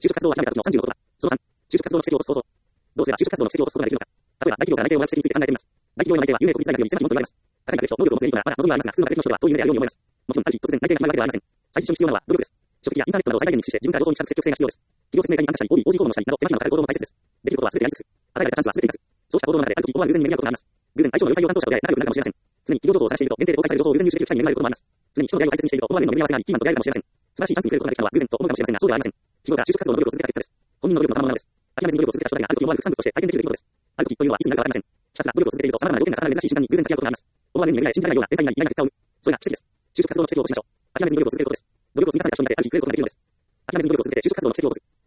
就職活動を諦めた時の30のことは、その3、就職活動の布石を落とす方法。どうすれば就職活動の布石を落とすことができるのか。例えば、大企業が内定をもらう布石について考えてみます。大企業への内定は有名国立大学より狭き門と言われます。高い学歴と能力を持つエリートならまだ望みはありますが、普通の学歴の人は遠い夢であるように思います。もちろん、ある日突然内定が決まるわけではありません。最初に必要なのは努力です。書籍やインターネットなどを最大限に駆使して自分から情報に近づく積極性が必要です。企業説明会に参加したり、OB 講義など、手間暇のかかる行動も大切です。できることは全てやり尽くす。与えられたチャンスは全て生かす。そうした行動の中で、ある時思わぬ偶然に恵まれることがあります。偶然、相性の良い採用担当者と出会い、仲良くなるかもしれません。常に企業情報を探していると、限定で公開される情報を優先に入手できる機会に恵まれることもあります。常に人の出会いを大切にしていると、思わぬの巡り合わせがあり、キーマンと出会えるかもしれません。素晴らしいチャンスに触れることができたのは偶然と思うかもしれませんが、そうではありません。企業が就職活動の努力を続けた結果です。本人の努力の賜物なのです。諦めずに努力を続けた人だけがある時思わぬ副産物として体験できる出来事です。ある時というのはいつになるかわかりません。ひたすら努力を続けていると様々な条件が重なる珍しい瞬間に偶然立ち会うことがあります。思わぬに巡り合い信じられないような展開になり、意外な結果を生む。それが奇跡です。就職活動の奇跡を起こしましょう。諦めずに努力を続けることです。努力を積み重ねた証明である日増えることができるのです。諦めずに努力を続けて就職活動の奇跡を起こす。